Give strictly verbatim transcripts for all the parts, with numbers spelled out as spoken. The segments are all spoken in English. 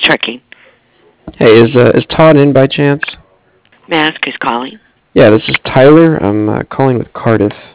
Trucking. Hey, is uh, is Todd in by chance? May I ask who's calling? Yeah, this is Tyler. I'm uh, calling with Cardiff.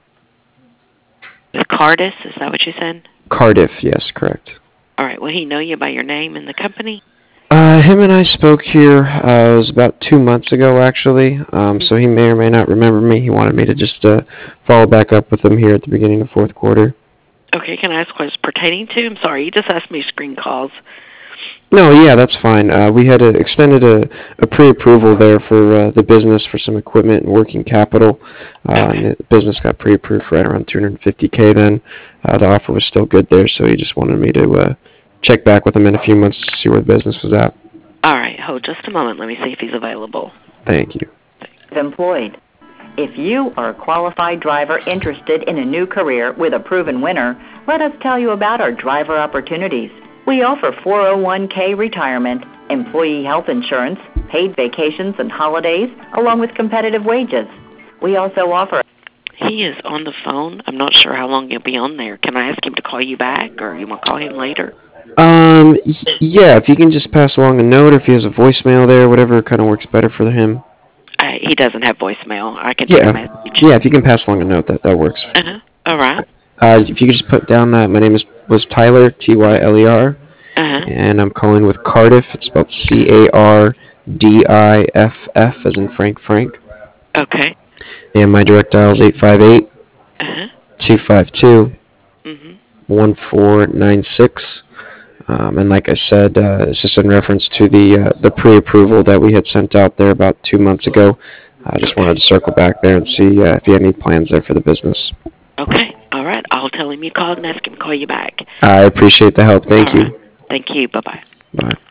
With Cardis, is that what you said? Cardiff, yes, correct. All right, will he know you by your name and the company? Uh, him and I spoke here, uh, it was about two months ago, actually, um, so he may or may not remember me. He wanted me to just uh, follow back up with him here at the beginning of fourth quarter. Okay, can I ask what it's pertaining to? I'm sorry, you just asked me screen calls. No, yeah, that's fine. Uh, we had uh, extended a, a pre-approval there for uh, the business for some equipment and working capital, uh, Okay. and the business got pre-approved for right around two hundred fifty K then. Uh, the offer was still good there, so he just wanted me to uh, check back with him in a few months to see where the business was at. All right, hold just a moment. Let me see if he's available. Thank you. Employed. If you are a qualified driver interested in a new career with a proven winner, let us tell you about our driver opportunities. We offer four oh one K retirement, employee health insurance, paid vacations and holidays, along with competitive wages. We also offer... He is on the phone. I'm not sure how long he'll be on there. Can I ask him to call you back, or you want to call him later? Um, y- yeah, if you can just pass along a note, or if he has a voicemail there, whatever kind of works better for him. Uh, he doesn't have voicemail. I can take a Yeah, message. yeah, if you can pass along a note, that, that works. Uh-huh. All right. Uh, if you could just put down that my name is was Tyler, T Y L E R, Uh-huh. and I'm calling with Cardiff. It's spelled C A R D I F F, as in Frank Frank. Okay. And my direct dial is eight five eight, Uh-huh. two five two, Mm-hmm. one four nine six. Um, and like I said, uh, it's just in reference to the uh, the pre-approval that we had sent out there about two months ago. I just wanted to circle back there and see uh, if you had any plans there for the business. Okay. All right. I'll tell him you called and ask him to call you back. I appreciate the help. Thank All right. you. Thank you. Bye-bye. Bye.